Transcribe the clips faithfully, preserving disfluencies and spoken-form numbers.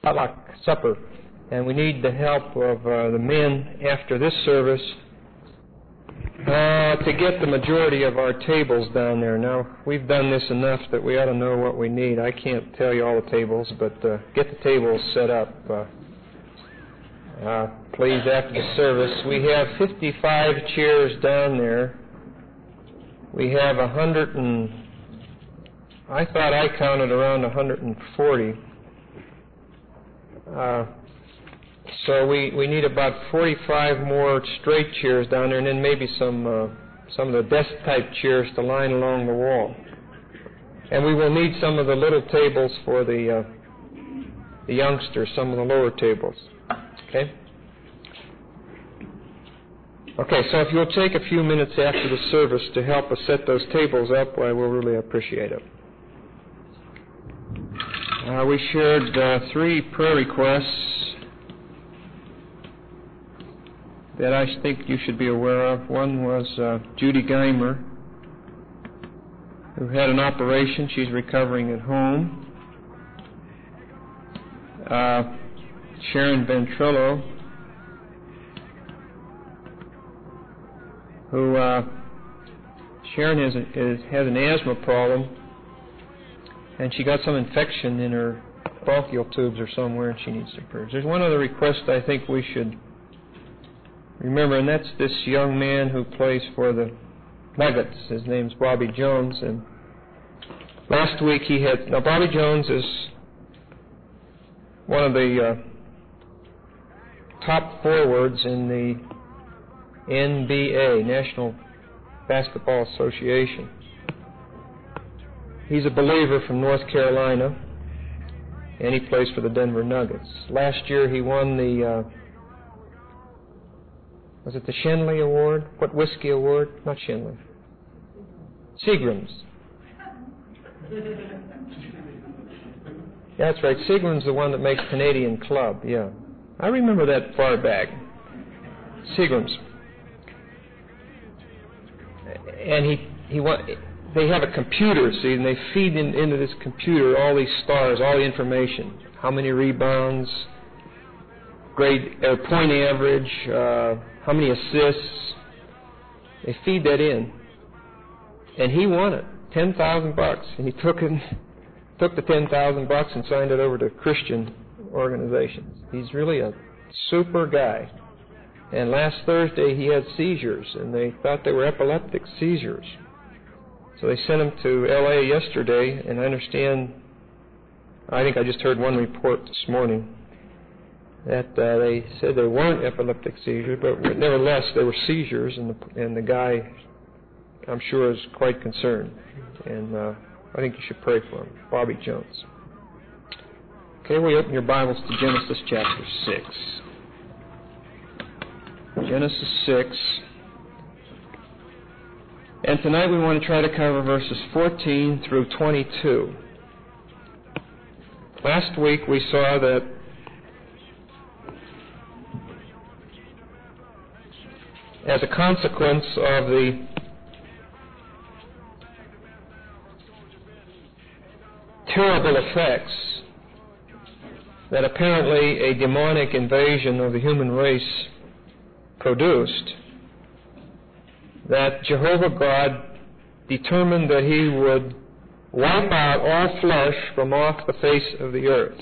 potluck supper, and we need the help of uh, the men after this service uh, to get the majority of our tables down there. Now, we've done this enough that we ought to know what we need. I can't tell you all the tables, but uh, get the tables set up, uh, uh, please, after the service. We have fifty-five chairs down there. We have a hundred and, I thought I counted around one hundred forty. Uh, so we, we need about forty-five more straight chairs down there, and then maybe some uh, some of the desk-type chairs to line along the wall. And we will need some of the little tables for the uh, the youngsters, some of the lower tables. Okay? Okay, so if you'll take a few minutes after the service to help us set those tables up, I will really appreciate it. Uh, we shared uh, three prayer requests that I think you should be aware of. One was uh, Judy Geimer, who had an operation. She's recovering at home. Uh, Sharon Ventrello, who uh, Sharon has, a, is, has an asthma problem, and she got some infection in her bronchial tubes or somewhere, and she needs some prayers. There's one other request I think we should remember, and that's this young man who plays for the Nuggets. His name's Bobby Jones, and last week he had... Now, Bobby Jones is one of the uh, top forwards in the N B A, National Basketball Association. He's a believer from North Carolina, and he plays for the Denver Nuggets. Last year he won the, uh, was it the Shenley Award? What whiskey award? Not Shenley. Seagram's. Yeah, that's right. Seagram's the one that makes Canadian Club, yeah. I remember that far back. Seagram's. And he, he won, they have a computer, see, and they feed in, into this computer all these stars, all the information. How many rebounds, grade, uh, point average, uh, how many assists. They feed that in. And he won it, ten thousand bucks. And he took it, took the ten thousand bucks and signed it over to Christian organizations. He's really a super guy. And last Thursday he had seizures, and they thought they were epileptic seizures. So they sent him to L A yesterday, and I understand, I think I just heard one report this morning, that uh, they said they weren't epileptic seizures, but nevertheless they were seizures, and the, and the guy, I'm sure, is quite concerned. And uh, I think you should pray for him. Bobby Jones. Okay, we open your Bibles to Genesis chapter six. Genesis six. And tonight we want to try to cover verses fourteen through twenty-two. Last week we saw that as a consequence of the terrible effects that apparently a demonic invasion of the human race produced, that Jehovah God determined that he would wipe out all flesh from off the face of the earth.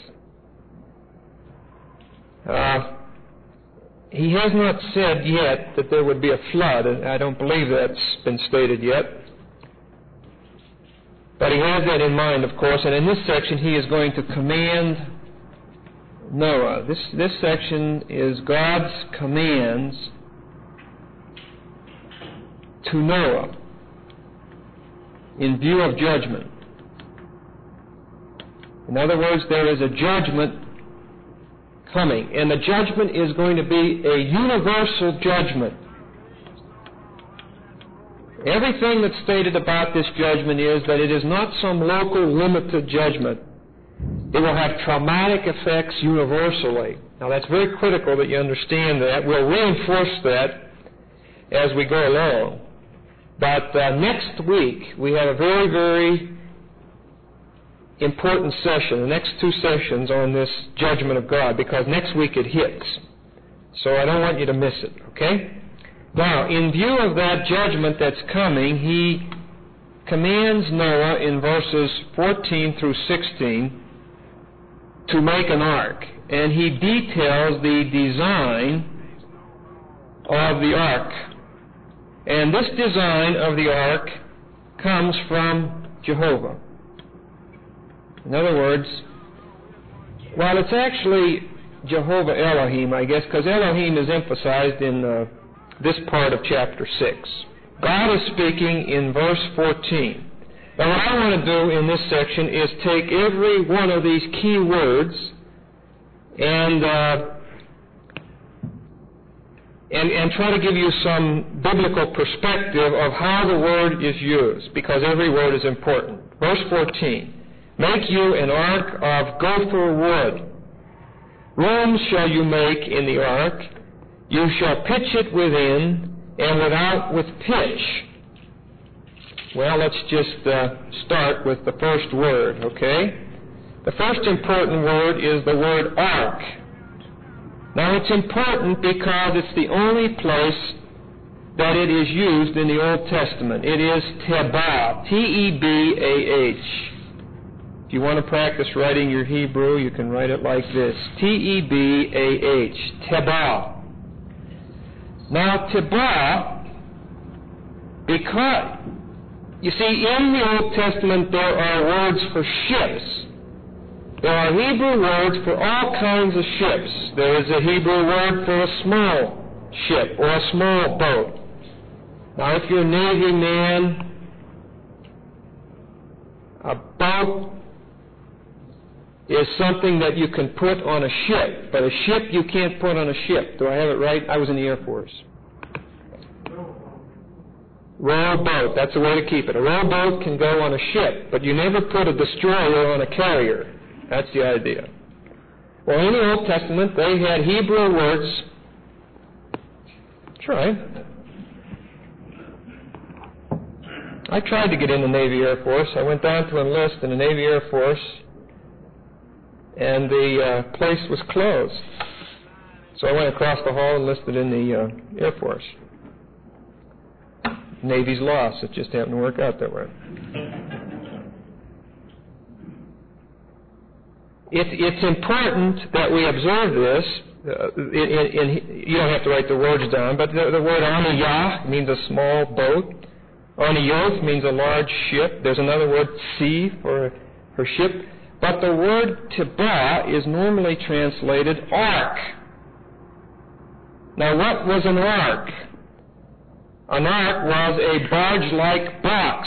Uh, he has not said yet that there would be a flood, and I don't believe that's been stated yet. But he has that in mind, of course, and in this section he is going to command Noah. This, this section is God's commands to Noah in view of judgment. In other words, there is a judgment coming, and the judgment is going to be a universal judgment. Everything that's stated about this judgment is that it is not some local limited judgment. It will have traumatic effects universally. Now that's very critical that you understand that. We'll reinforce that as we go along. But uh, next week we have a very, very important session, the next two sessions on this judgment of God, because next week it hits. So I don't want you to miss it, okay? Now, in view of that judgment that's coming, he commands Noah in verses fourteen through sixteen to make an ark. And he details the design of the ark. And this design of the ark comes from Jehovah. In other words, while it's actually Jehovah Elohim, I guess, because Elohim is emphasized in uh, this part of chapter six. God is speaking in verse fourteen. Now what I want to do in this section is take every one of these key words and uh, and, and try to give you some biblical perspective of how the word is used, because every word is important. Verse fourteen, make you an ark of gopher wood. Rooms shall you make in the ark. You shall pitch it within, and without with pitch. Well, let's just uh, start with the first word, okay? The first important word is the word ark. Now, it's important because it's the only place that it is used in the Old Testament. It is Tebah, T E B A H. If you want to practice writing your Hebrew, you can write it like this, T E B A H, Tebah. Now, Tebah, because, you see, in the Old Testament there are words for ships. There are Hebrew words for all kinds of ships. There is a Hebrew word for a small ship or a small boat. Now, if you're a Navy man, a boat is something that you can put on a ship, but a ship you can't put on a ship. Do I have it right? I was in the Air Force. Rowboat, that's the way to keep it. A rowboat can go on a ship, but you never put a destroyer on a carrier. That's the idea. Well, in the Old Testament, they had Hebrew words. Try. I tried to get in the Navy Air Force. I went down to enlist in the Navy Air Force, and the uh, place was closed. So I went across the hall and enlisted in the uh, Air Force. Navy's lost. It just happened to work out that way. It, it's important that we observe this. Uh, in, in, you don't have to write the words down, but the, the word aniyah means a small boat. Aniyoth means a large ship. There's another word, sea, for, for ship. But the word tebah is normally translated ark. Now, what was an ark? An ark was a barge-like box.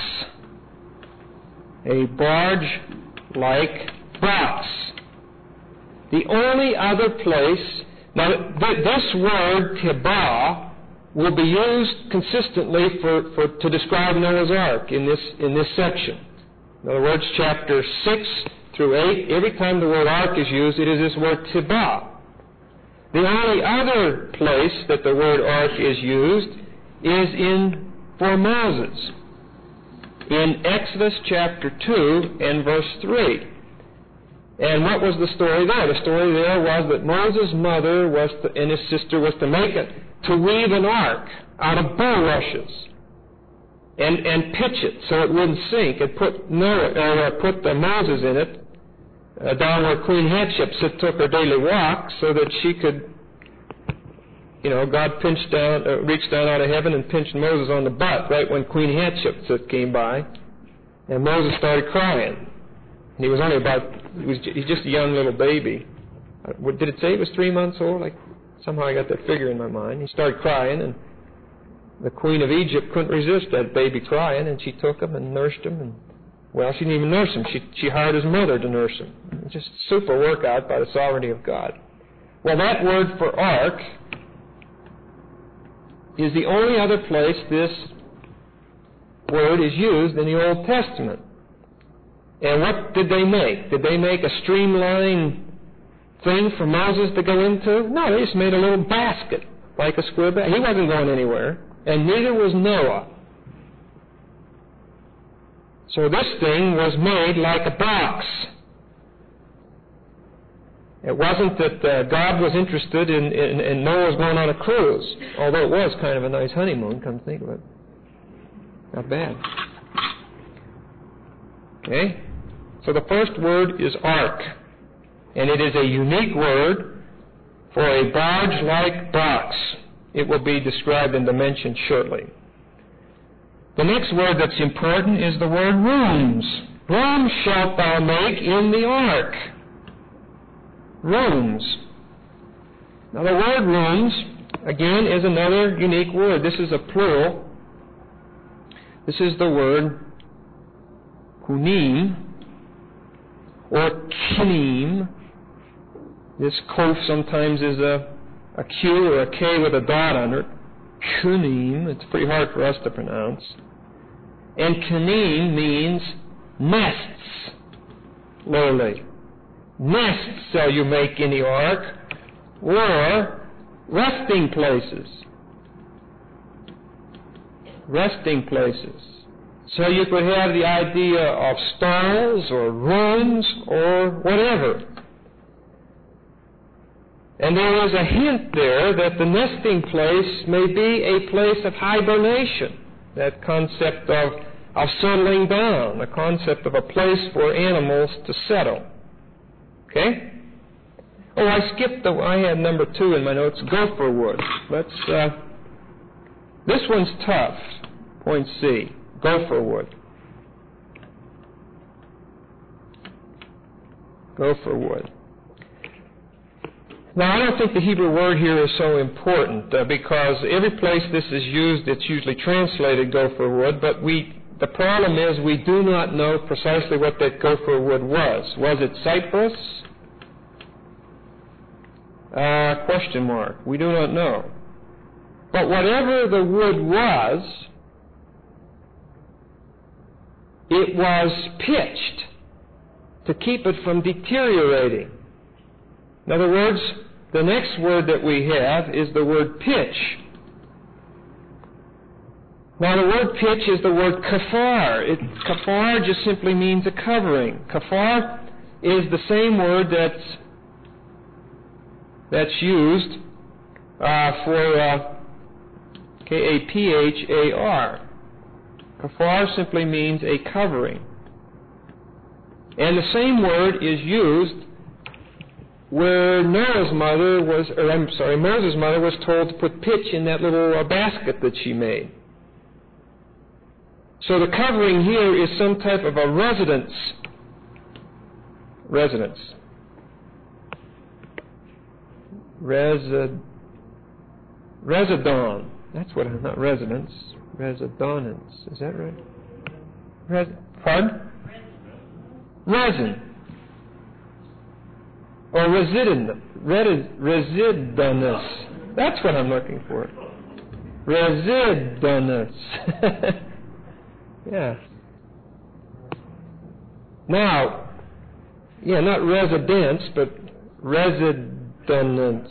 A barge-like box. The only other place, now th- this word tebah will be used consistently for, for to describe Noah's Ark in this in this section. In other words, chapter six through eight, every time the word ark is used, it is this word tebah. The only other place that the word ark is used is in for Moses, in Exodus chapter two and verse three. And what was the story there? The story there was that Moses' mother was to, and his sister was to make it, to weave an ark out of bulrushes and, and pitch it so it wouldn't sink, and put Noah, or uh, put the Moses in it uh, down where Queen Hatshepsut took her daily walk, so that she could, you know, God pinched down, uh, reached down out of heaven and pinched Moses on the butt right when Queen Hatshepsut came by, and Moses started crying. And he was only about, he was he's just a young little baby. Uh, did it say he was three months old? Like, somehow I got that figure in my mind. He started crying, and the Queen of Egypt couldn't resist that baby crying, and she took him and nursed him. And, well, she didn't even nurse him. She, she hired his mother to nurse him. Just super workout by the sovereignty of God. Well, that word for ark is the only other place this word is used in the Old Testament. And what did they make? Did they make a streamlined thing for Moses to go into? No, they just made a little basket, like a square basket. He wasn't going anywhere, and neither was Noah. So this thing was made like a box. It wasn't that uh, God was interested in, in, in Noah was going on a cruise, although it was kind of a nice honeymoon, come to think of it. Not bad. Okay? So the first word is ark, and it is a unique word for a barge-like box. It will be described in dimensions shortly. The next word that's important is the word rooms. Rooms shalt thou make in the ark. Rooms. Now the word rooms, again, is another unique word. This is a plural. This is the word kunim or kinim. This kof sometimes is a, a Q or a K with a dot under it. Kunim. It's pretty hard for us to pronounce. And kinim means nests, literally. Nests shall you make in the ark, or resting places. Resting places. So you could have the idea of stalls or rooms or whatever. And there is a hint there that the nesting place may be a place of hibernation. That concept of, of settling down, the concept of a place for animals to settle. Okay? Oh, I skipped the, I had number two in my notes, gopher wood. Let's, uh, this one's tough. Point C, gopher wood. Gopher wood. Now, I don't think the Hebrew word here is so important uh, because every place this is used, it's usually translated gopher wood, but we, the problem is we do not know precisely what that gopher wood was. Was it cypress? Uh, question mark. We do not know. But whatever the wood was, it was pitched to keep it from deteriorating. In other words, the next word that we have is the word pitch. Now, the word pitch is the word kafar. It, kafar just simply means a covering. Kafar is the same word that's that's used uh, for uh, K A P H A R. Kafar simply means a covering. And the same word is used where Noah's mother was, or I'm sorry, Moses' mother was told to put pitch in that little uh, basket that she made. So the covering here is some type of a residence. Residence. Resi- residon. That's what I'm not residence. Residonance. Is that right? Res- pardon? Resin. Or residon. Residonus. That's what I'm looking for. Residonus. Yeah. Now, yeah, not residence, but residonance.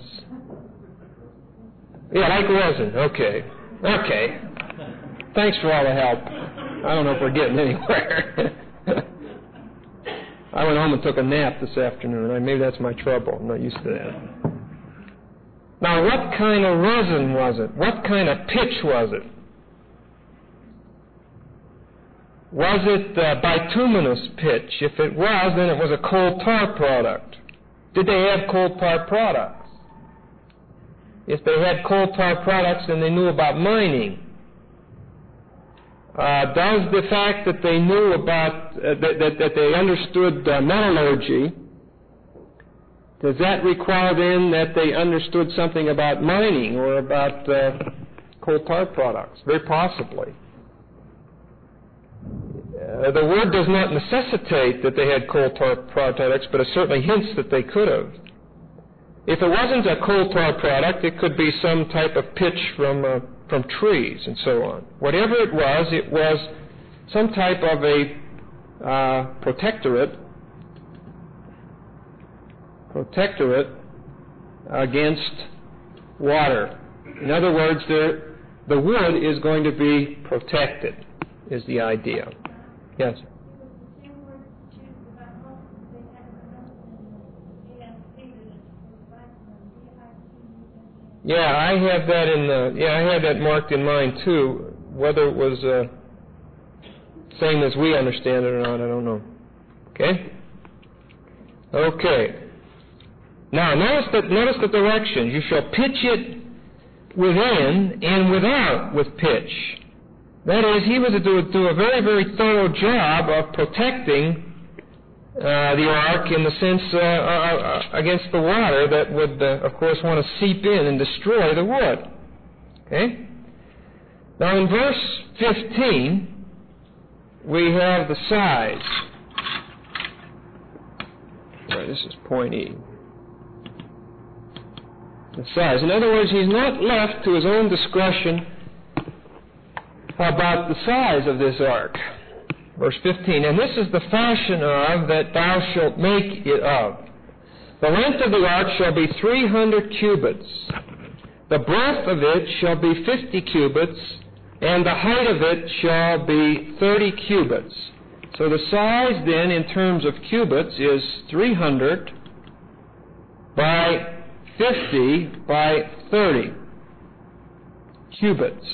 Yeah, like resin. Okay. Okay. Thanks for all the help. I don't know if we're getting anywhere. I went home and took a nap this afternoon. Maybe that's my trouble. I'm not used to that. Now, what kind of resin was it? What kind of pitch was it? Was it uh, bituminous pitch? If it was, then it was a coal tar product. Did they have coal tar products? If they had coal tar products, then they knew about mining. Uh, does the fact that they knew about, uh, that, that, that they understood uh, metallurgy, does that require then that they understood something about mining or about uh, coal tar products? Very possibly. Uh, the word does not necessitate that they had coal tar products, but it certainly hints that they could have. If it wasn't a coal tar product, it could be some type of pitch from uh, from trees and so on. Whatever it was, it was some type of a uh, protectorate, protectorate against water. In other words, there, the wood is going to be protected, is the idea. Yes? Yeah, I have that in the, yeah, I had that marked in mine too. Whether it was uh, same as we understand it or not, I don't know. Okay? Okay. Now, notice the, notice the directions. You shall pitch it within and without with pitch. That is, he was to do, do a very, very thorough job of protecting uh, the ark in the sense uh, uh, against the water that would, uh, of course, want to seep in and destroy the wood. Okay? Now, in verse fifteen, we have the size. Right, this is point E. The size. In other words, he's not left to his own discretion about the size of this ark. Verse fifteen, and this is the fashion of that thou shalt make it of. The length of the ark shall be three hundred cubits. The breadth of it shall be fifty cubits, and the height of it shall be thirty cubits. So the size then in terms of cubits is three hundred by fifty by thirty cubits.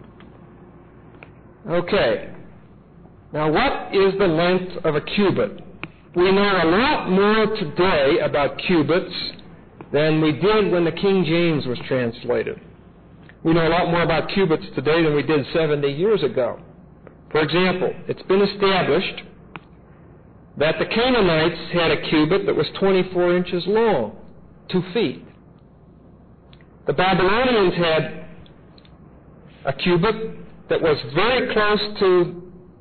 Okay. Now, what is the length of a cubit? We know a lot more today about cubits than we did when the King James was translated. We know a lot more about cubits today than we did seventy years ago. For example, it's been established that the Canaanites had a cubit that was twenty-four inches long, two feet. The Babylonians had a cubit that was very close to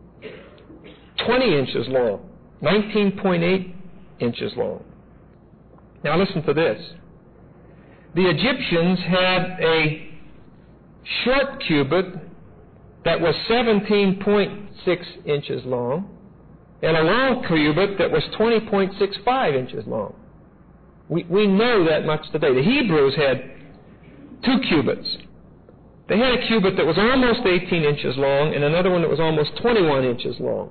twenty inches long, nineteen point eight inches long. Now listen to this. The Egyptians had a short cubit that was seventeen point six inches long and a long cubit that was twenty point six five inches long. We, we know that much today. The Hebrews had two cubits. They had a cubit that was almost eighteen inches long and another one that was almost twenty-one inches long.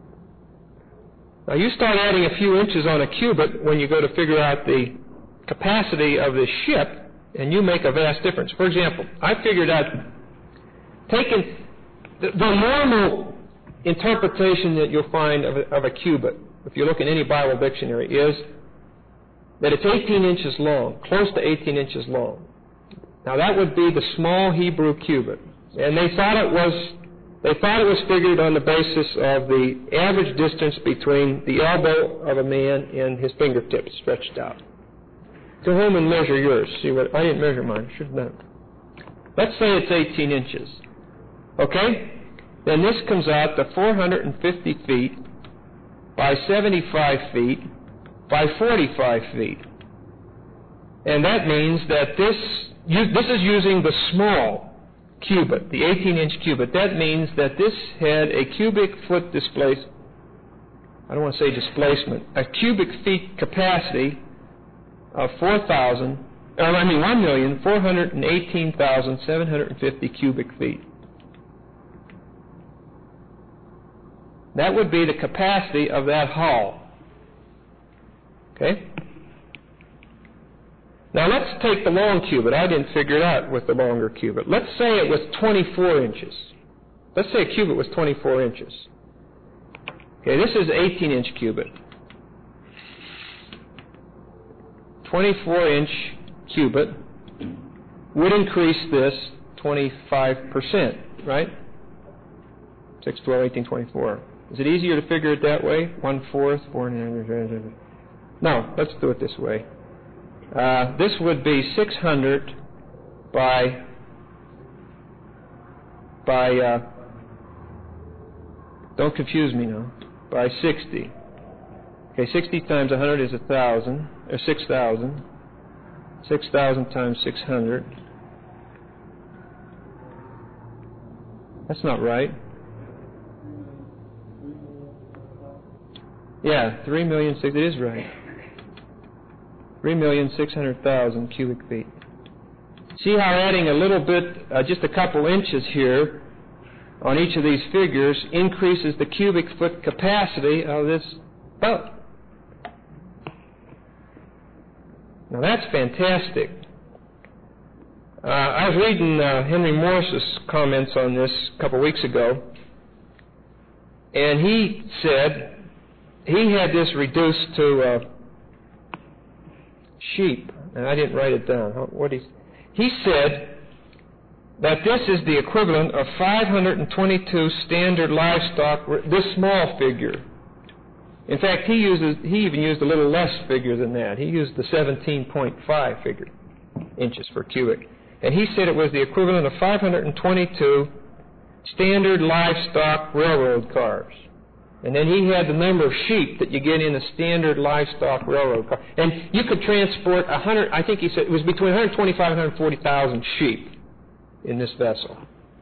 Now, you start adding a few inches on a cubit when you go to figure out the capacity of the ship, and you make a vast difference. For example, I figured out, taking the, the normal interpretation that you'll find of a, of a cubit, if you look in any Bible dictionary, is that it's eighteen inches long, close to eighteen inches long. Now, that would be the small Hebrew cubit, and they thought it was They thought it was figured on the basis of the average distance between the elbow of a man and his fingertips stretched out. Go home and measure yours. See what I didn't measure mine. Should have done. Let's say it's eighteen inches. Okay? Then this comes out to four hundred fifty feet by seventy-five feet by forty-five feet. And that means that this you, this is using the small cubit, the eighteen-inch cubit. That means that this had a cubic foot displacement, I don't want to say displacement, a cubic feet capacity of four thousand, or I mean one million four hundred eighteen thousand seven hundred fifty cubic feet. That would be the capacity of that hull. Okay? Now let's take the long cubit. I didn't figure it out with the longer cubit. Let's say it was twenty-four inches. Let's say a cubit was twenty-four inches. Okay, this is eighteen-inch cubit. twenty-four inch cubit would increase this twenty-five percent, right? six, twelve, eighteen, twenty-four. Is it easier to figure it that way? One-fourth, four... No, let's do it this way. Uh, this would be six hundred by, by uh, don't confuse me now, by sixty. Okay, sixty times one hundred is one thousand, or six thousand. six thousand times six hundred. That's not right. Yeah, three million six, it is right. three million six hundred thousand cubic feet. See how adding a little bit, uh, just a couple inches here on each of these figures increases the cubic foot capacity of this boat. Now that's fantastic. Uh, I was reading uh, Henry Morris's comments on this a couple weeks ago, and he said he had this reduced to uh, sheep, and I didn't write it down. What he he said that this is the equivalent of five hundred twenty-two standard livestock, this small figure. In fact, he uses he even used a little less figure than that. He used the seventeen point five figure, inches per cubic. And he said it was the equivalent of five hundred twenty-two standard livestock railroad cars. And then he had the number of sheep that you get in a standard livestock railroad car. And you could transport one hundred, I think he said it was between one hundred twenty-five and one hundred forty thousand sheep in this vessel.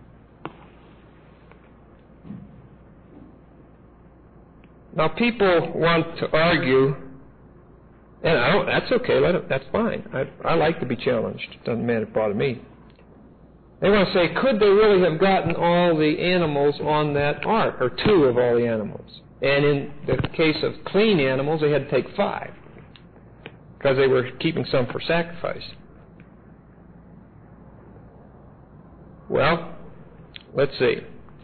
Now people want to argue, and I don't, that's okay, let it, that's fine. I, I like to be challenged. It doesn't matter, bother me. They want to say, could they really have gotten all the animals on that ark, or two of all the animals? And in the case of clean animals, they had to take five, because they were keeping some for sacrifice. Well, let's see.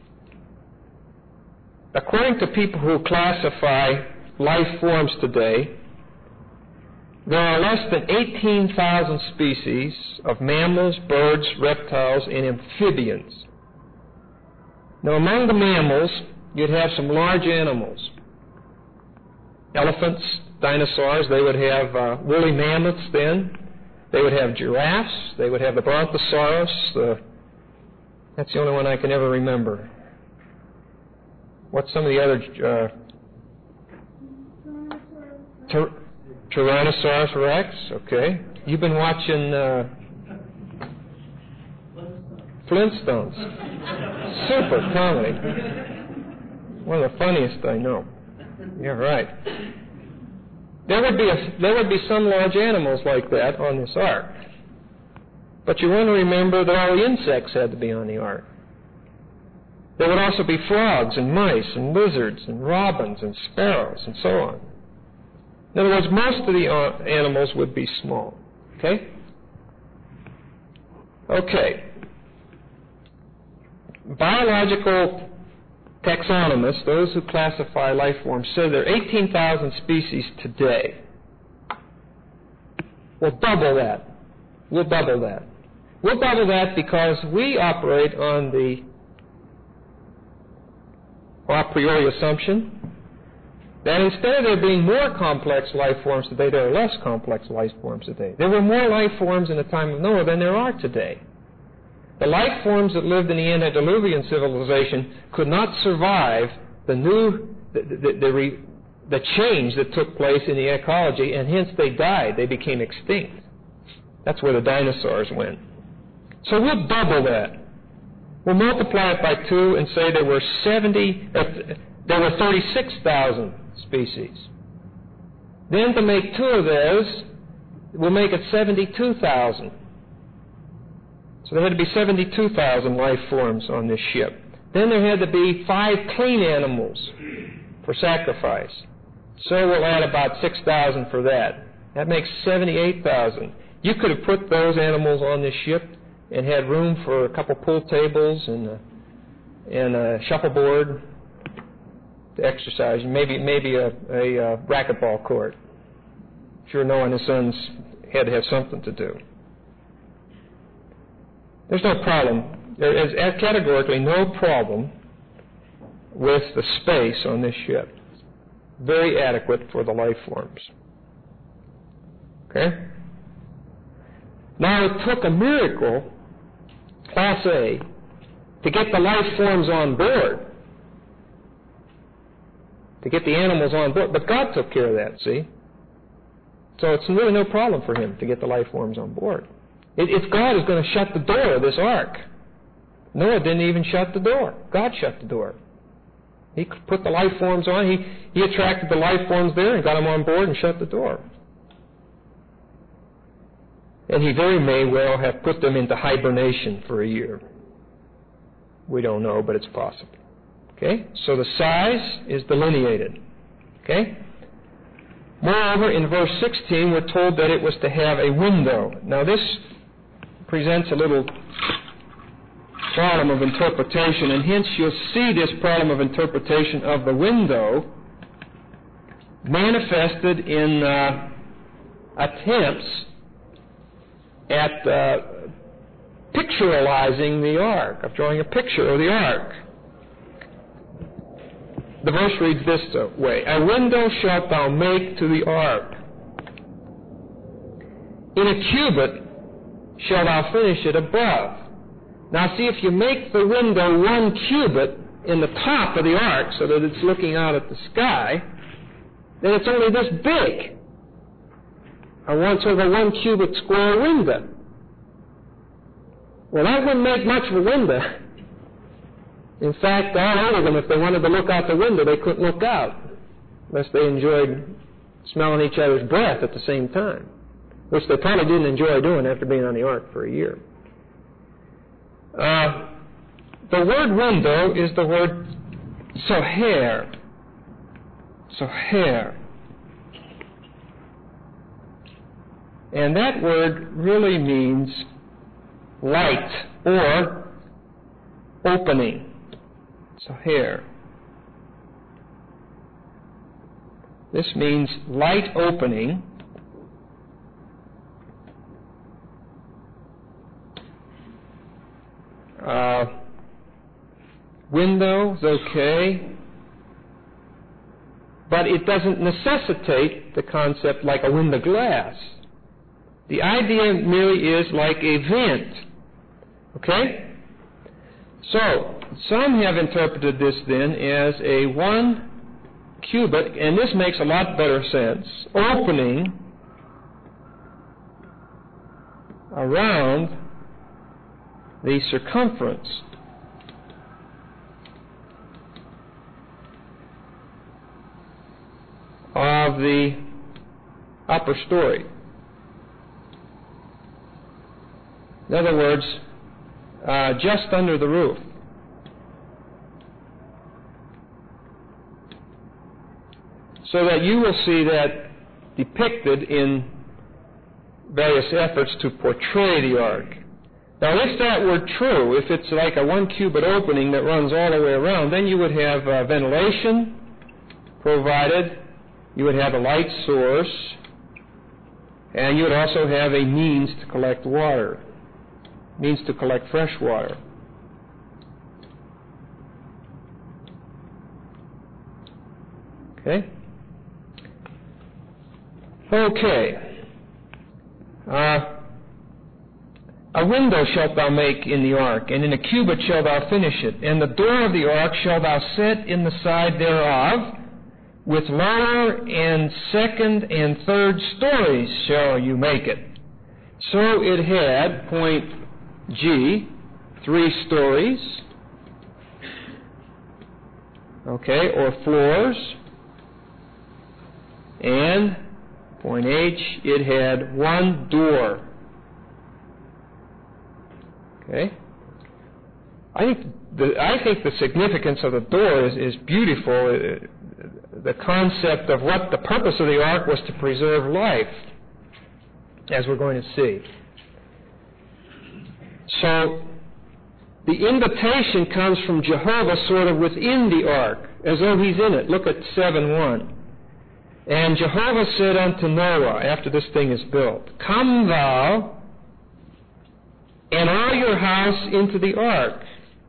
According to people who classify life forms today, there are less than eighteen thousand species of mammals, birds, reptiles, and amphibians. Now, among the mammals, you'd have some large animals. Elephants, dinosaurs, they would have uh, woolly mammoths then. They would have giraffes. They would have the brontosaurus. The, that's the only one I can ever remember. What's some of the other... Uh, ter- Tyrannosaurus Rex, okay. You've been watching uh, Flintstones. Super comedy. One of the funniest I know. You're right. There would be a, there would be some large animals like that on this ark. But you want to remember that all the insects had to be on the ark. There would also be frogs and mice and lizards and robins and sparrows and so on. In other words, most of the uh, animals would be small. Okay? Okay. Biological taxonomists, those who classify life forms, say there are eighteen thousand species today. We'll double that. We'll double that. We'll double that because we operate on the a priori assumption that instead of there being more complex life forms today, there are less complex life forms today. There were more life forms in the time of Noah than there are today. The life forms that lived in the antediluvian civilization could not survive the new, the, the, the, re, the change that took place in the ecology, and hence they died. They became extinct. That's where the dinosaurs went. So we'll double that. We'll multiply it by two and say there were seventy, uh, there were thirty-six thousand species. Then to make two of those, we'll make it seventy-two thousand. So there had to be seventy-two thousand life forms on this ship. Then there had to be five clean animals for sacrifice. So we'll add about six thousand for that. That makes seventy-eight thousand. You could have put those animals on this ship and had room for a couple pool tables and a, and a shuffleboard to exercise, maybe maybe a, a, a racquetball court. Sure, Noah and his sons had to have something to do. There's no problem. There is categorically no problem with the space on this ship. Very adequate for the life forms. Okay? Now it took a miracle, Class A, to get the life forms on board, to get the animals on board. But God took care of that, see? So it's really no problem for him to get the life forms on board. It, it's God who's going to shut the door of this ark. Noah didn't even shut the door. God shut the door. He put the life forms on. He, he attracted the life forms there and got them on board and shut the door. And he very may well have put them into hibernation for a year. We don't know, but it's possible. Okay? So the size is delineated. Okay? Moreover, in verse sixteen, we're told that it was to have a window. Now this presents a little problem of interpretation, and hence you'll see this problem of interpretation of the window manifested in uh, attempts at uh, pictorializing the ark, of drawing a picture of the ark. The verse reads this way: "A window shalt thou make to the ark. In a cubit shalt thou finish it above." Now see, if you make the window one cubit in the top of the ark so that it's looking out at the sky, then it's only this big. A one sort of a one cubit square window. Well, that wouldn't make much of a window. In fact, all of them, if they wanted to look out the window, they couldn't look out unless they enjoyed smelling each other's breath at the same time, which they probably didn't enjoy doing after being on the ark for a year. Uh, the word window is the word soher. Soher. And that word really means light or opening. Soher. This means light opening. Uh, windows, okay, but it doesn't necessitate the concept like a window glass. The idea merely is like a vent. Okay? So, some have interpreted this then as a one cubit, and this makes a lot better sense, opening around the circumference of the upper story. In other words, uh, just under the roof. So that you will see that depicted in various efforts to portray the ark. Now, if that were true, if it's like a one cubit opening that runs all the way around, then you would have uh, ventilation provided, you would have a light source, and you would also have a means to collect water, means to collect fresh water. Okay? Okay. Uh, A window shalt thou make in the ark, and in a cubit shalt thou finish it. And the door of the ark shalt thou set in the side thereof, with lower and second and third stories shall you make it. So it had, point G, three stories, okay, or floors, and point H, it had one door. Okay? I think the I think the significance of the door is, is beautiful. The concept of what the purpose of the ark was to preserve life, as we're going to see. So the invitation comes from Jehovah sort of within the ark, as though he's in it. Look at seven one. And Jehovah said unto Noah, after this thing is built, "Come thou and all your house into the ark.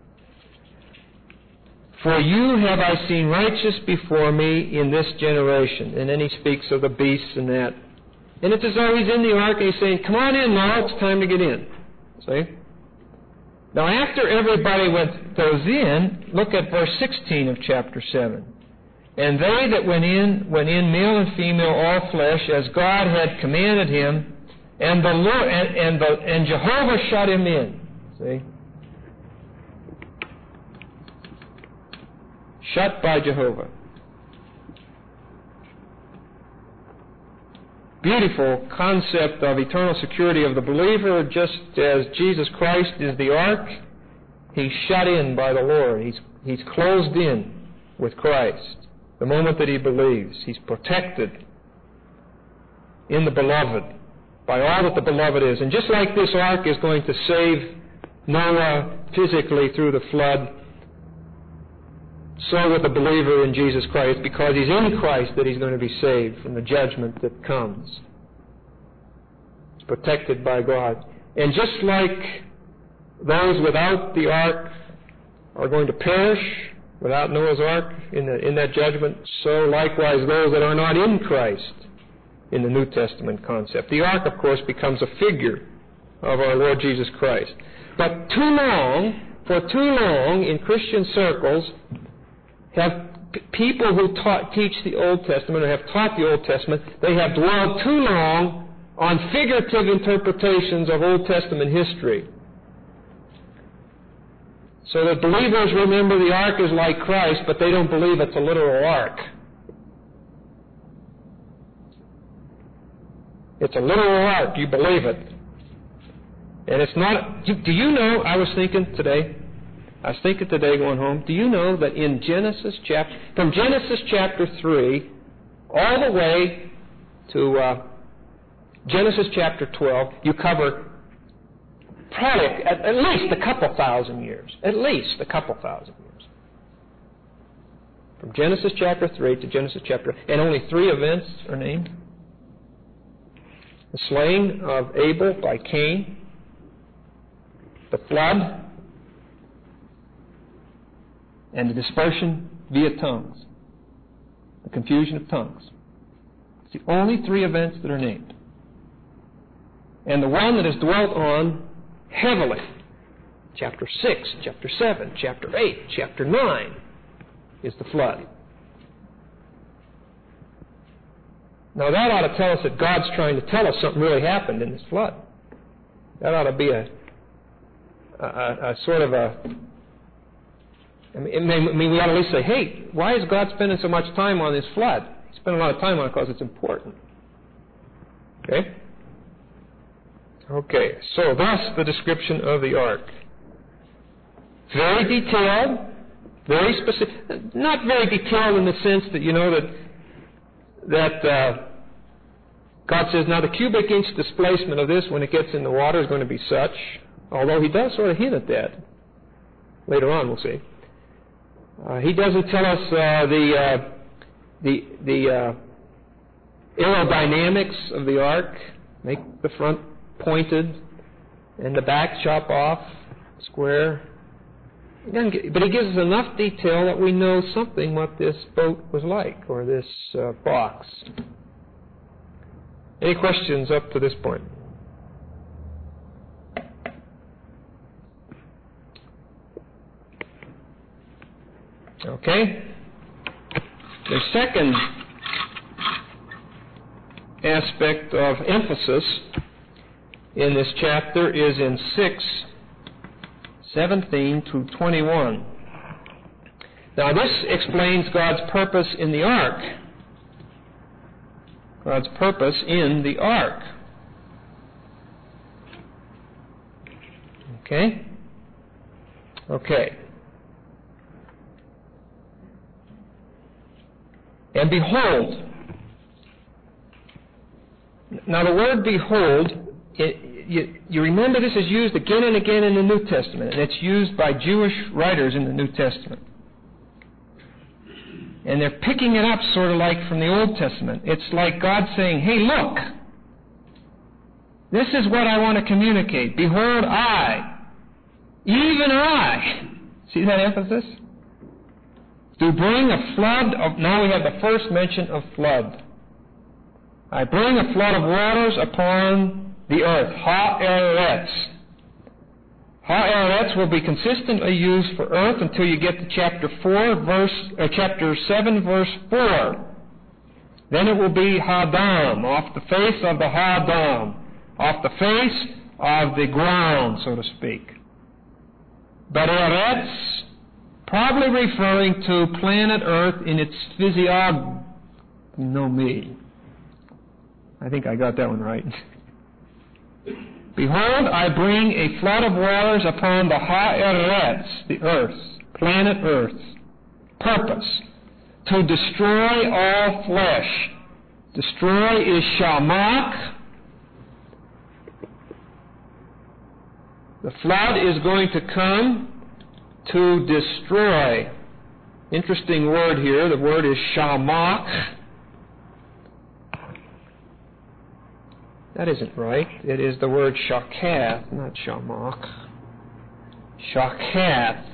For you have I seen righteous before me in this generation." And then he speaks of the beasts and that. And it's as though he's in the ark and he's saying, "Come on in now, it's time to get in." See? Now after everybody went goes in, look at verse sixteen of chapter seven. "And they that went in, went in male and female, all flesh, as God had commanded him, and the Lord and, and the and Jehovah shut him in." See? Shut by Jehovah. Beautiful concept of eternal security of the believer. Just as Jesus Christ is the ark, he's shut in by the Lord. He's he's closed in with Christ. The moment that he believes, he's protected in the beloved. by all that the beloved is. And just like this ark is going to save Noah physically through the flood, so with the believer in Jesus Christ, because he's in Christ, that he's going to be saved from the judgment that comes. He's protected by God. And just like those without the ark are going to perish without Noah's ark in, the, in that judgment, so likewise those that are not in Christ in the New Testament concept. The ark, of course, becomes a figure of our Lord Jesus Christ. But too long, for too long, in Christian circles, have p- people who taught, teach the Old Testament or have taught the Old Testament, they have dwelled too long on figurative interpretations of Old Testament history. So that believers remember the ark is like Christ, but they don't believe it's a literal ark. It's a literal ark. You believe it. And it's not... Do, do you know, I was thinking today, I was thinking today going home, do you know that in Genesis chapter... From Genesis chapter three all the way to uh, Genesis chapter twelve, you cover probably at, at least a couple thousand years. At least a couple thousand years. From Genesis chapter three to Genesis chapter... And only three events are named. The slaying of Abel by Cain, the flood, and the dispersion via tongues, the confusion of tongues. It's the only three events that are named. And the one that is dwelt on heavily, chapter six, chapter seven, chapter eight, chapter nine, is the flood. Now that ought to tell us that God's trying to tell us something really happened in this flood. That ought to be a, a, a, a sort of a... I mean, it may, I mean, we ought to at least say, hey, why is God spending so much time on this flood? He's spending a lot of time on it because it's important. Okay? Okay, so that's the description of the ark. Very detailed, very specific. Not very detailed in the sense that, you know, that that uh, God says, now the cubic inch displacement of this when it gets in the water is going to be such, although he does sort of hint at that. Later on, we'll see. Uh, he doesn't tell us uh, the uh, the the uh, aerodynamics of the ark. Make the front pointed and the back chop off square. He doesn't get, but he gives us enough detail that we know something what this boat was like, or this uh, box. Any questions up to this point? Okay. The second aspect of emphasis in this chapter is in six seventeen to twenty-one. Now this explains God's purpose in the ark. God's purpose in the ark. Okay? Okay. And behold. Now the word behold, it, You, you remember this is used again and again in the New Testament, and it's used by Jewish writers in the New Testament. And they're picking it up sort of like from the Old Testament. It's like God saying, hey, look, this is what I want to communicate. Behold, I, even I, see that emphasis? Do bring a flood of, now we have the first mention of flood. I bring a flood of waters upon the earth, ha-eretz. Ha-eretz will be consistently used for earth until you get to chapter four, verse, or chapter seven, verse four. Then it will be hadam, off the face of the hadam, off the face of the ground, so to speak. But eretz, probably referring to planet Earth in its physiognomy. I think I got that one right. Behold, I bring a flood of waters upon the ha-eretz, the earth, planet Earth. Purpose, to destroy all flesh. Destroy is shamak, The flood is going to come to destroy. Interesting word here. The word is shamach. That isn't right. It is the word shakath, not shamach. Shakath.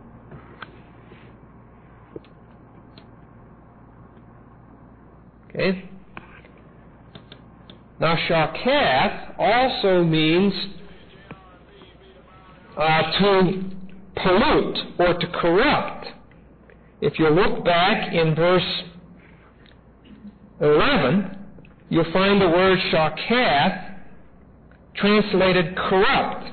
Okay? Now, shakath also means uh, to pollute or to corrupt. If you look back in verse eleven, you'll find the word shakath translated corrupt.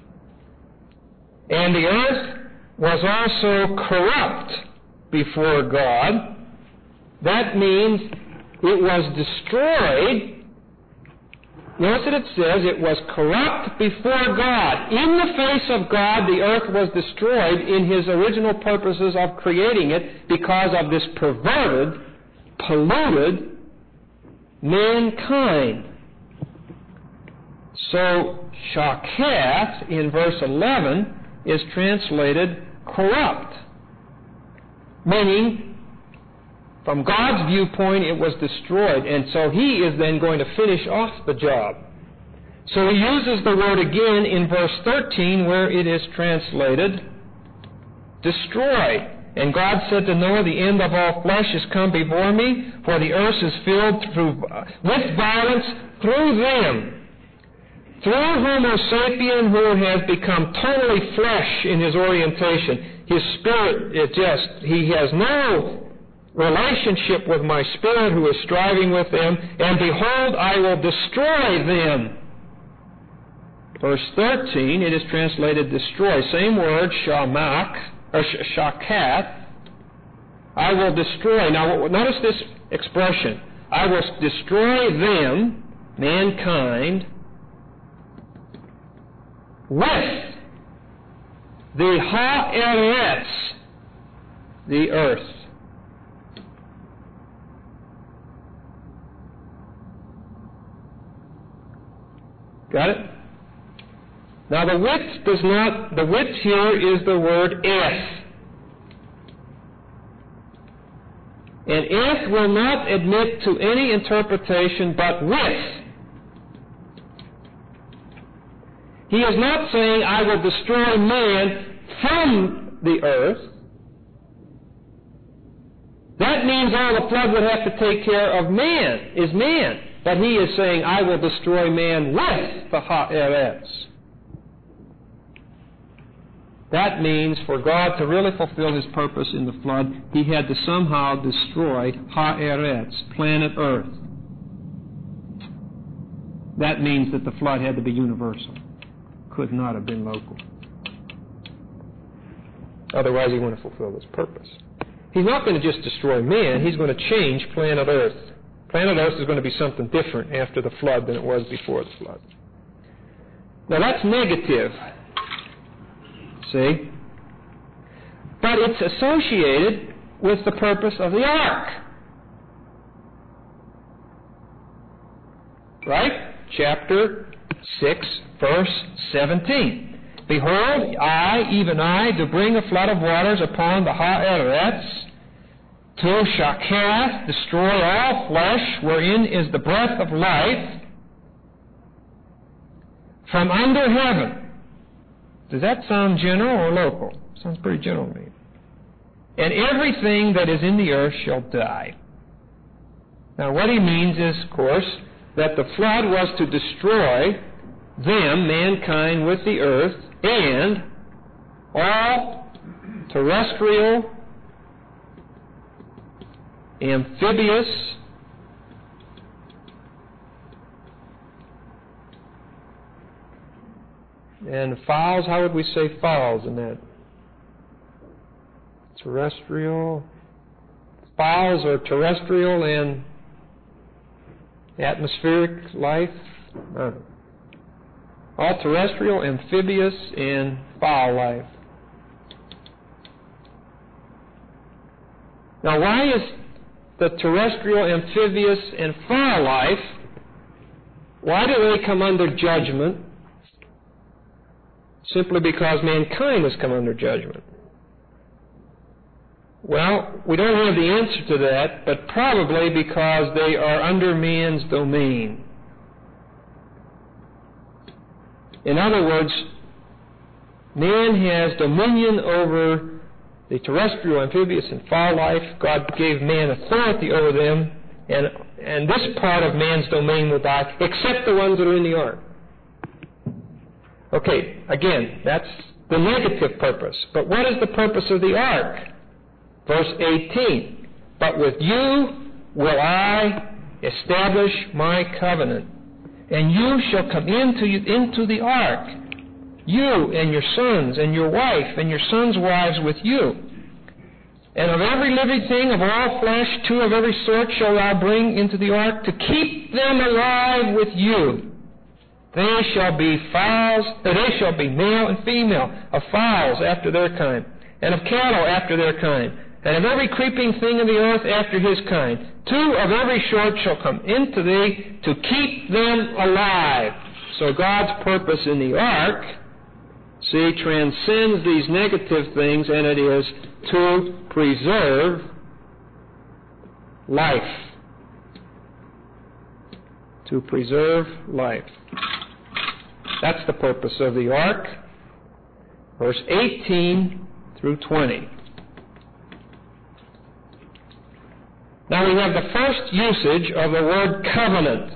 And the earth was also corrupt before God. That means it was destroyed. Notice that it says it was corrupt before God. In the face of God, the earth was destroyed in His original purposes of creating it because of this perverted, polluted mankind. So, shakath in verse eleven is translated corrupt, meaning from God's viewpoint it was destroyed, and so He is then going to finish off the job. So He uses the word again in verse thirteen where it is translated destroy. And God said to Noah, the end of all flesh is come before me, for the earth is filled through, uh, with violence through them. Through Homo sapien, who has become totally flesh in his orientation. His spirit, it just, he has no relationship with my spirit who is striving with them. And behold, I will destroy them. Verse thirteen, it is translated destroy. Same word, shamach. Or shakath, I will destroy. Now, notice this expression. I will destroy them, mankind, with the ha'eretz, the earth. Got it? Now the width does not, the width here is the word eth. And eth will not admit to any interpretation but with. He is not saying, I will destroy man from the earth. That means all the flood would have to take care of man, is man. But he is saying, I will destroy man with the ha'eretz. That means for God to really fulfill His purpose in the flood, He had to somehow destroy ha'eretz, planet Earth. That means that the flood had to be universal. Could not have been local. Otherwise He wouldn't fulfill His purpose. He's not going to just destroy man, He's going to change planet Earth. Planet Earth is going to be something different after the flood than it was before the flood. Now that's negative. See? But it's associated with the purpose of the ark. Right? Chapter six, verse seventeen. Behold, I, even I, do bring a flood of waters upon the ha'eretz, to shakath, destroy all flesh, wherein is the breath of life, from under heaven. Does that sound general or local? Sounds pretty general to me. And everything that is in the earth shall die. Now what he means is, of course, that the flood was to destroy them, mankind, with the earth, and all terrestrial, amphibious, and fowls. How would we say fowls in that? Terrestrial. Fowls are terrestrial and atmospheric life. I don't know. All terrestrial, amphibious, and fowl life. Now, why is the terrestrial, amphibious, and fowl life, why do they come under judgment? simply because mankind has come under judgment? Well, we don't have the answer to that, but probably because they are under man's domain. In other words, man has dominion over the terrestrial, amphibious, and fowl life. God gave man authority over them, and, and this part of man's domain will die, except the ones that are in the ark. Okay, again, that's the negative purpose. But what is the purpose of the ark? Verse eighteen, but with you will I establish my covenant, and you shall come into, into the ark, you and your sons and your wife and your sons' wives with you. And of every living thing of all flesh, two of every sort shall thou bring into the ark, to keep them alive with you. They shall be fowls, or they shall be male and female, of fowls after their kind, and of cattle after their kind, and of every creeping thing in the earth after his kind. Two of every sort shall come into thee, to keep them alive. So God's purpose in the ark, see, transcends these negative things, and it is to preserve life. To preserve life. That's the purpose of the ark. Verse eighteen through twenty. Now we have the first usage of the word covenant.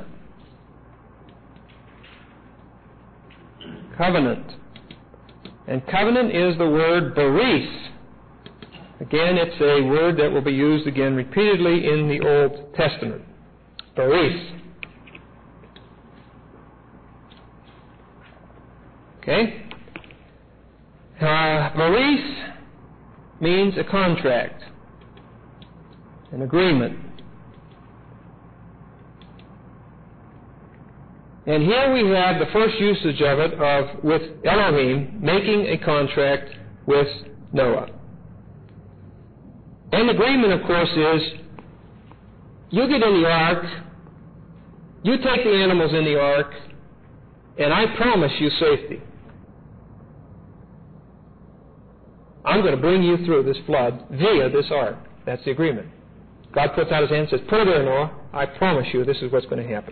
Covenant. And covenant is the word berith. Again, it's a word that will be used again repeatedly in the Old Testament. Berith. Okay? Uh, berith means a contract, an agreement. And here we have the first usage of it, of with Elohim making a contract with Noah. An agreement, of course, is you get in the ark, you take the animals in the ark, and I promise you safety. I'm going to bring you through this flood via this ark. That's the agreement. God puts out his hand and says, put it there, Noah. I promise you this is what's going to happen.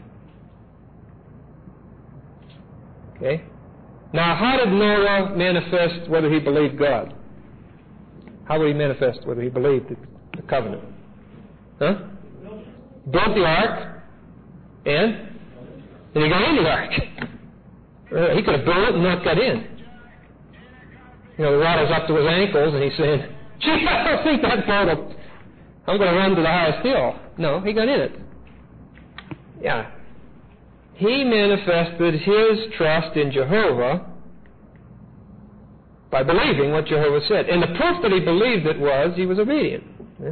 Okay? Now, how did Noah manifest whether he believed God? How would he manifest whether he believed the, the covenant? Huh? Built the ark, and? And he got in the ark. Uh, he could have built it and not got in. You know, the water's up to his ankles, and he's saying, gee, I don't think that boat will, I'm going to run to the highest hill. No, he got in it. Yeah. He manifested his trust in Jehovah by believing what Jehovah said. And the proof that he believed it was he was obedient. Yeah.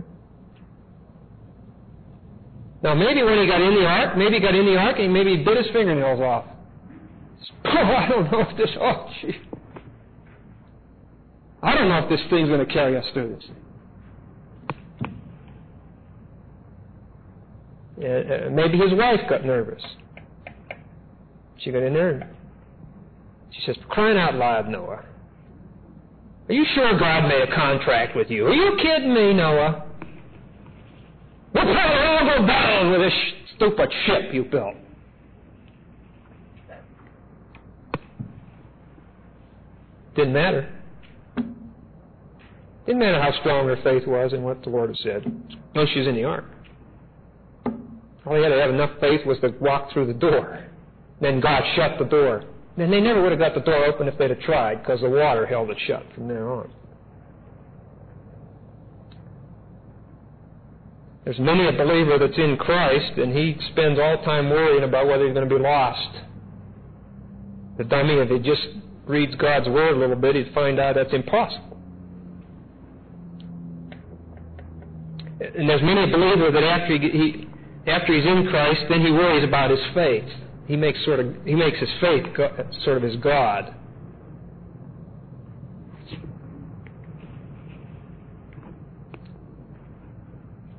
Now, maybe when he got in the ark, maybe he got in the ark and maybe he bit his fingernails off. Oh, I don't know if this, oh, gee. I don't know if this thing's going to carry us through this. Uh, maybe his wife got nervous. She got in there and she says, crying out loud, Noah, are you sure God made a contract with you? Are you kidding me, Noah? We'll probably all go down with this stupid ship you built. Didn't matter. Didn't matter how strong her faith was and what the Lord had said. No, she was in the ark. All he had to have enough faith was to walk through the door. Then God shut the door. Then they never would have got the door open if they'd have tried, because the water held it shut from there on. There's many a believer that's in Christ, and he spends all the time worrying about whether he's going to be lost. The dummy, if he just reads God's Word a little bit, he'd find out that's impossible. And there's many a believer that after he, he after he's in Christ, then he worries about his faith. He makes sort of he makes his faith sort of his God.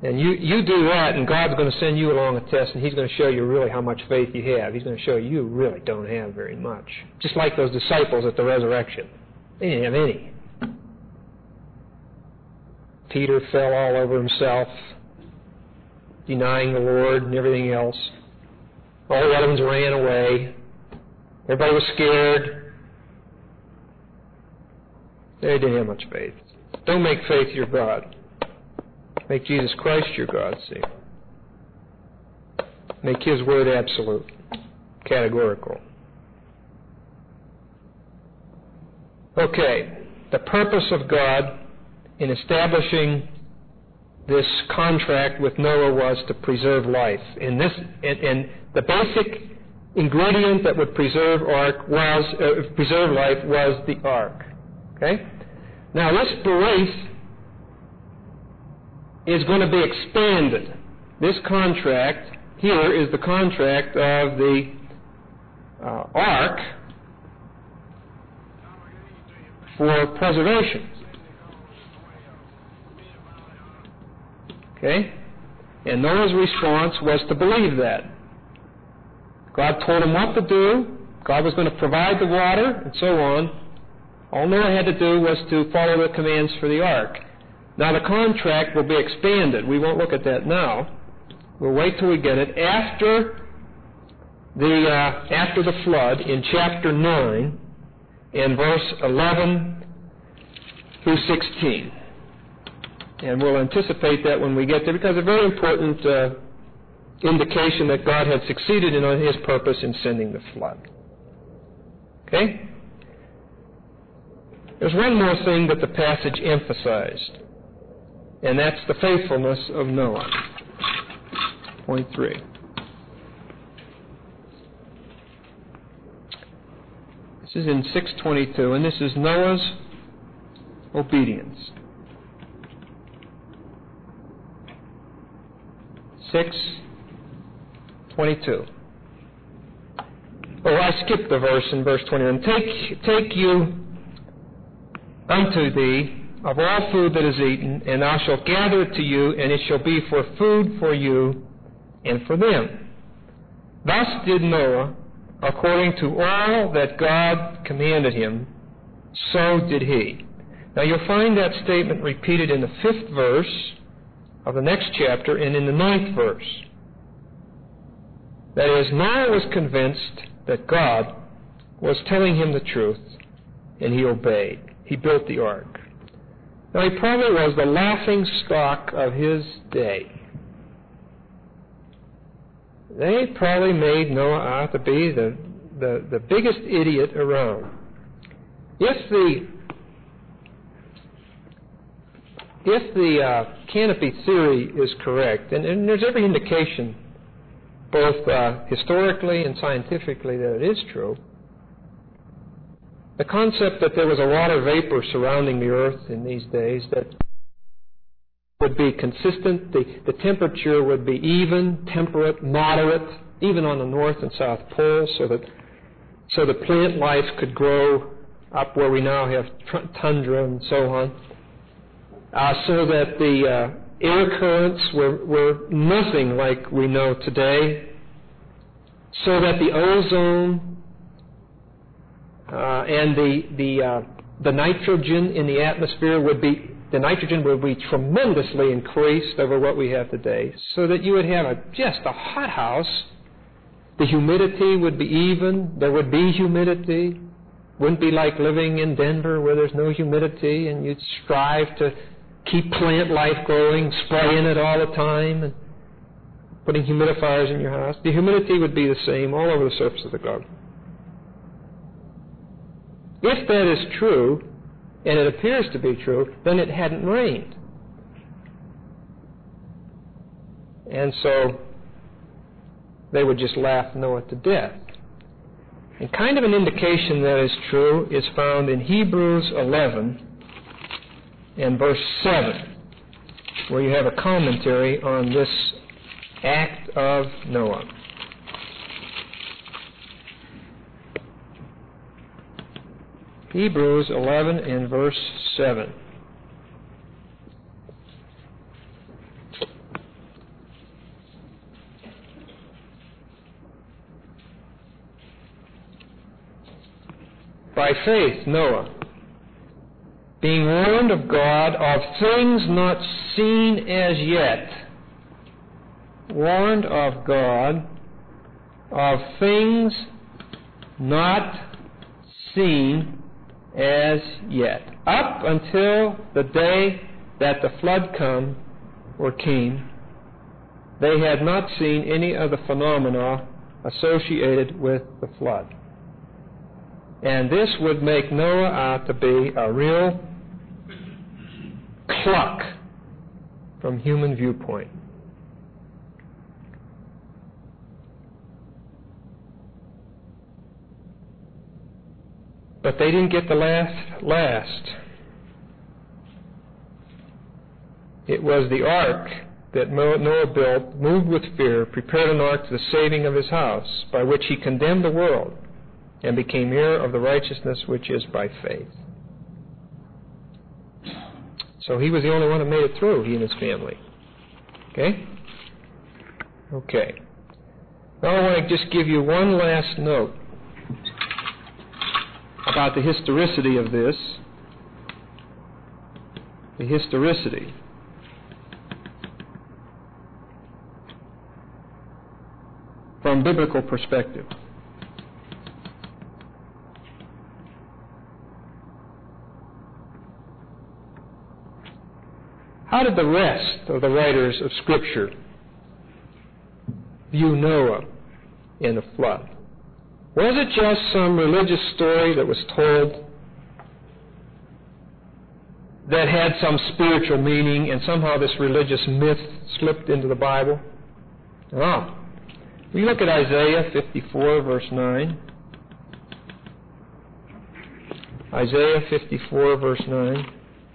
And you, you do that, and God's going to send you along a test, and He's going to show you really how much faith you have. He's going to show you you really don't have very much. Just like those disciples at the resurrection. They didn't have any. Peter fell all over himself, denying the Lord and everything else. All the other ones ran away. Everybody was scared. They didn't have much faith. Don't make faith your God. Make Jesus Christ your God, see. Make His word absolute, categorical. Okay, the purpose of God in establishing this contract with Noah was to preserve life. And this, and, and the basic ingredient that would preserve ark was uh, preserve life was the ark. Okay. Now this belief is going to be expanded. This contract here is the contract of the uh, ark for preservation. Okay? And Noah's response was to believe that. God told him what to do. God was going to provide the water, and so on. All Noah had to do was to follow the commands for the ark. Now the contract will be expanded. We won't look at that now. We'll wait till we get it. After the, uh, after the flood, in chapter nine, in verse eleven through sixteen. And we'll anticipate that when we get there, because a very important uh, indication that God had succeeded in on His purpose in sending the flood. Okay? There's one more thing that the passage emphasized, and that's the faithfulness of Noah. Point three. This is in six twenty-two, and this is Noah's obedience. six twenty-two. Oh, I skipped the verse in verse twenty-one. Take, take you unto thee of all food that is eaten, and thou shalt gather it to you, and it shall be for food for you and for them. Thus did Noah, according to all that God commanded him, so did he. Now you'll find that statement repeated in the fifth verse of the next chapter and in the ninth verse. That is, Noah was convinced that God was telling him the truth, and he obeyed. He built the ark. Now he probably was the laughing stock of his day. They probably made Noah out to be the, the, the biggest idiot around. If the If the uh, canopy theory is correct, and, and there's every indication, both uh, historically and scientifically, that it is true, the concept that there was a water vapor surrounding the earth in these days that would be consistent, the, the temperature would be even, temperate, moderate, even on the north and south poles, so that so the plant life could grow up where we now have tundra and so on. Uh, so that the uh, air currents were, were nothing like we know today, so that the ozone uh, and the the uh, the nitrogen in the atmosphere would be the nitrogen would be tremendously increased over what we have today, so that you would have a, just a hothouse. The humidity would be even. There would be humidity. Wouldn't be like living in Denver where there's no humidity, and you'd strive to keep plant life growing, spraying it all the time, and putting humidifiers in your house. The humidity would be the same all over the surface of the globe. If that is true, and it appears to be true, then it hadn't rained. And so they would just laugh Noah to death. And kind of an indication that is true is found in Hebrews eleven and verse seven, where you have a commentary on this act of Noah. Hebrews eleven and verse seven. by faith, Noah, being warned of God of things not seen as yet. Warned of God of things not seen as yet. Up until the day that the flood come or came, they had not seen any of the phenomena associated with the flood. And this would make Noah out to be a real cluck from human viewpoint. But they didn't get the last last. It was the ark that Noah built, moved with fear, prepared an ark to the saving of his house, by which he condemned the world and became heir of the righteousness which is by faith. So he was the only one who made it through, he and his family. Okay? Okay. Now I want to just give you one last note about the historicity of this. The historicity. From biblical perspective. How did the rest of the writers of Scripture view Noah and the flood? Was it just some religious story that was told that had some spiritual meaning and somehow this religious myth slipped into the Bible? No. We look at Isaiah fifty-four, verse nine. Isaiah fifty-four, verse nine.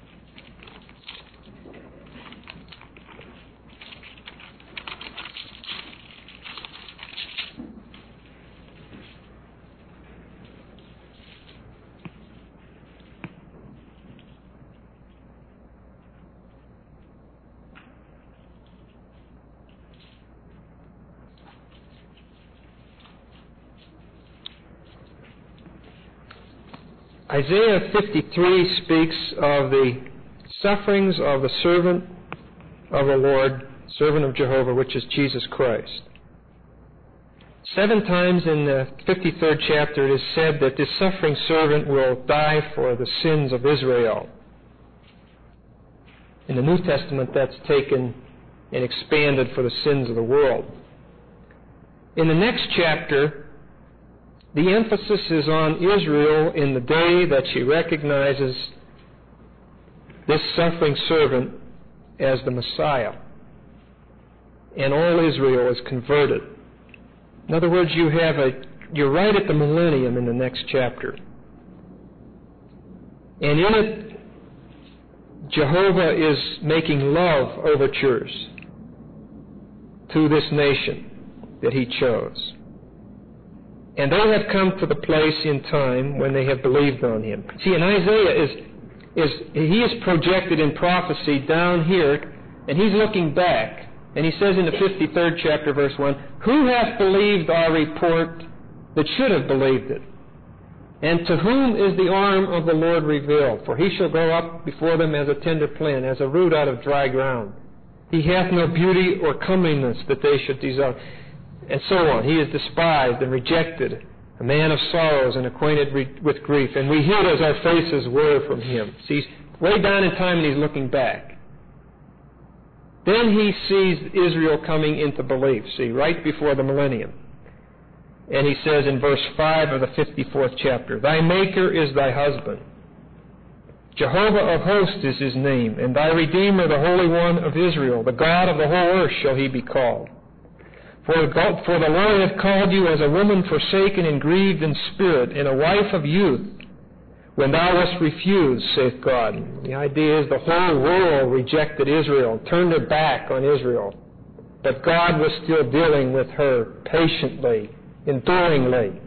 Isaiah fifty-three speaks of the sufferings of the servant of the Lord, servant of Jehovah, which is Jesus Christ. Seven times in the fifty-third chapter it is said that this suffering servant will die for the sins of Israel. In the New Testament, that's taken and expanded for the sins of the world. In the next chapter, the emphasis is on Israel in the day that she recognizes this suffering servant as the Messiah. And all Israel is converted. In other words, you have a, you're right at the millennium in the next chapter. And in it, Jehovah is making love overtures to this nation that he chose. And they have come to the place in time when they have believed on him. See, and Isaiah is, is he is projected in prophecy down here, and he's looking back. And he says in the fifty-third chapter, verse one, "Who hath believed our report that should have believed it? And to whom is the arm of the Lord revealed? For he shall go up before them as a tender plant, as a root out of dry ground. He hath no beauty or comeliness that they should desire." And so on. He is despised and rejected, a man of sorrows and acquainted re- with grief. And we hid as our faces were from him. See, he's way down in time and he's looking back. Then he sees Israel coming into belief, see, right before the millennium. And he says in verse five of the fifty-fourth chapter, "Thy Maker is thy husband. Jehovah of hosts is his name, and thy Redeemer, the Holy One of Israel. The God of the whole earth shall he be called. For, God, for the Lord hath called you as a woman forsaken and grieved in spirit, and a wife of youth, when thou wast refused, saith God." The idea is the whole world rejected Israel, turned their back on Israel. But God was still dealing with her patiently, enduringly.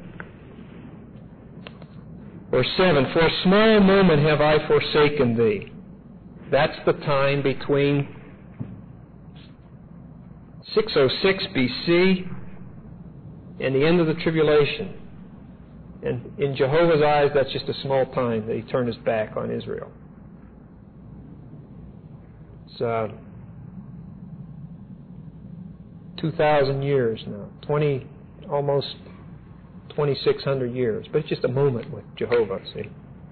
Verse seven, "For a small moment have I forsaken thee." That's the time between six oh six B C and the end of the tribulation. And in Jehovah's eyes, that's just a small time that he turned his back on Israel. It's uh, two thousand years now, twenty, almost twenty-six hundred years. But it's just a moment with Jehovah, see.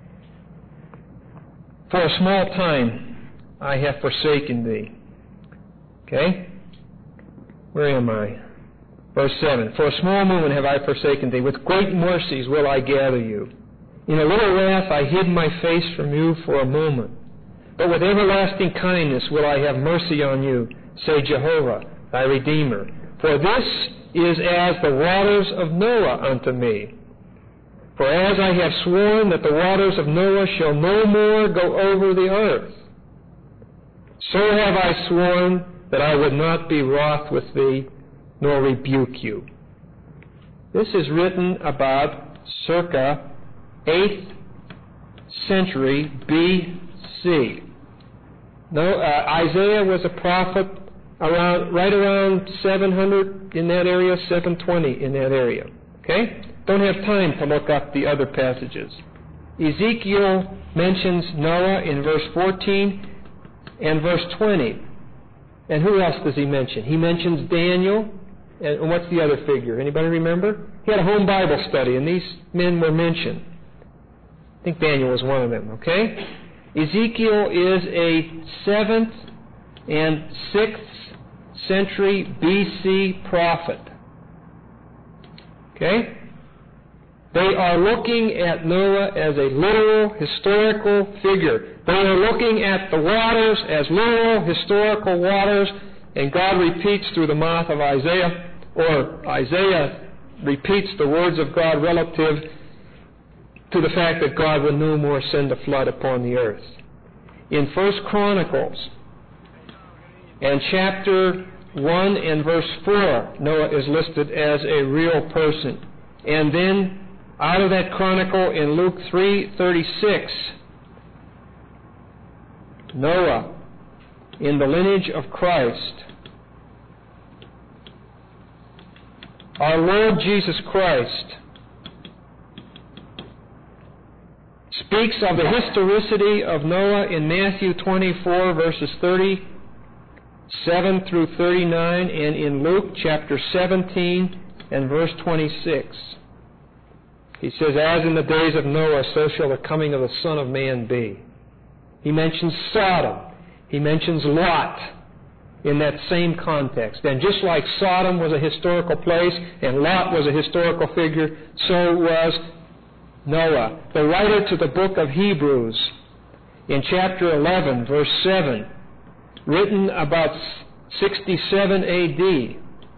For a small time I have forsaken thee. Okay? Where am I? Verse seven. For a small moment have I forsaken thee. With great mercies will I gather you. In a little wrath I hid my face from you for a moment. But with everlasting kindness will I have mercy on you, say Jehovah, thy Redeemer. For this is as the waters of Noah unto me. For as I have sworn that the waters of Noah shall no more go over the earth, so have I sworn that I would not be wroth with thee, nor rebuke you. This is written about circa eighth century B C. No, uh, Isaiah was a prophet around right around seven hundred in that area, seven twenty in that area. Okay? Don't have time to look up the other passages. Ezekiel mentions Noah in verse fourteen and verse twenty. And who else does he mention? He mentions Daniel. And what's the other figure? Anybody remember? He had a home Bible study, and these men were mentioned. I think Daniel was one of them, okay? Ezekiel is a seventh and sixth century B C prophet. Okay? They are looking at Noah as a literal, historical figure. They are looking at the waters as literal, historical waters, and God repeats through the mouth of Isaiah, or Isaiah repeats the words of God relative to the fact that God will no more send a flood upon the earth. In First Chronicles and chapter one and verse four, Noah is listed as a real person. And then out of that chronicle in Luke three thirty-six, Noah, in the lineage of Christ, our Lord Jesus Christ speaks of the historicity of Noah in Matthew twenty-four, verses thirty-seven through thirty-nine, and in Luke chapter seventeen and verse twenty-six. He says, as in the days of Noah, so shall the coming of the Son of Man be. He mentions Sodom. He mentions Lot in that same context. And just like Sodom was a historical place and Lot was a historical figure, so was Noah. The writer to the book of Hebrews, in chapter eleven, verse seven, written about sixty-seven A D,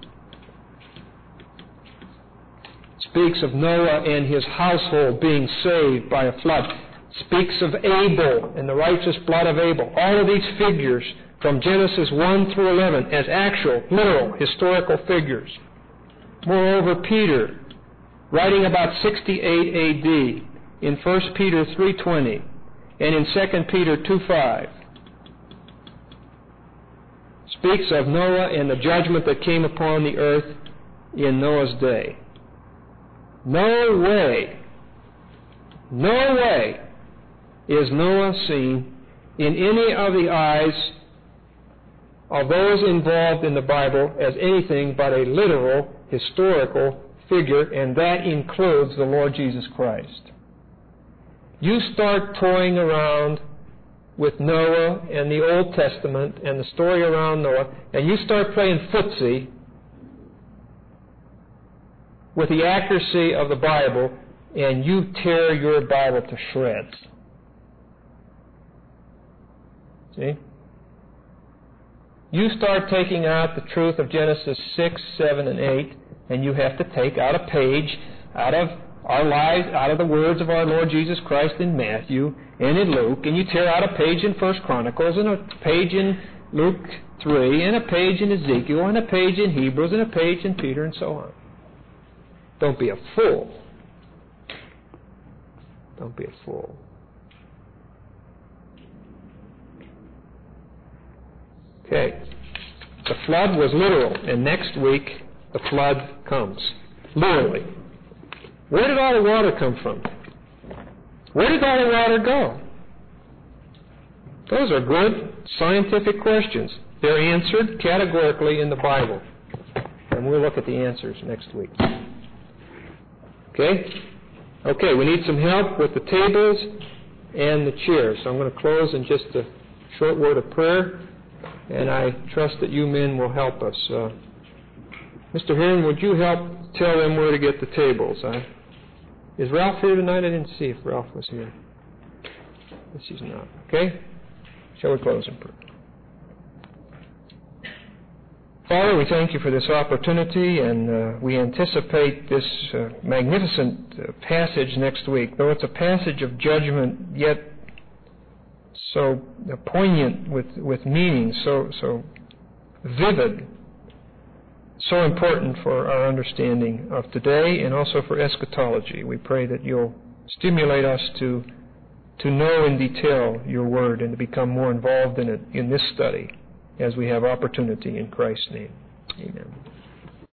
speaks of Noah and his household being saved by a flood. Speaks of Abel and the righteous blood of Abel. All of these figures from Genesis one through eleven as actual, literal, historical figures. Moreover, Peter, writing about sixty-eight A D in First Peter three twenty and in Second Peter two five, speaks of Noah and the judgment that came upon the earth in Noah's day. No way, no way is Noah seen in any of the eyes of those involved in the Bible as anything but a literal, historical figure, and that includes the Lord Jesus Christ. You start toying around with Noah and the Old Testament and the story around Noah, and you start playing footsie with the accuracy of the Bible, and you tear your Bible to shreds. See? You start taking out the truth of Genesis six, seven, and eight, and you have to take out a page out of our lives, out of the words of our Lord Jesus Christ in Matthew and in Luke, and you tear out a page in First Chronicles, and a page in Luke three, and a page in Ezekiel, and a page in Hebrews, and a page in Peter, and so on. Don't be a fool. Don't be a fool. Okay. The flood was literal, and next week the flood comes. Literally. Where did all the water come from? Where did all the water go? Those are good scientific questions. They're answered categorically in the Bible. And we'll look at the answers next week. Okay? Okay, we need some help with the tables and the chairs. So I'm going to close in just a short word of prayer, and I trust that you men will help us. Uh, Mister Hearn, would you help tell them where to get the tables? I, is Ralph here tonight? I didn't see if Ralph was here. Yes, he's not. Okay? Shall we close in prayer? Father, we thank you for this opportunity, and uh, we anticipate this uh, magnificent uh, passage next week. Though it's a passage of judgment, yet so uh, poignant with, with meaning, so, so vivid, so important for our understanding of today and also for eschatology. We pray that you'll stimulate us to, to know in detail your word and to become more involved in it in this study, as we have opportunity in Christ's name. Amen.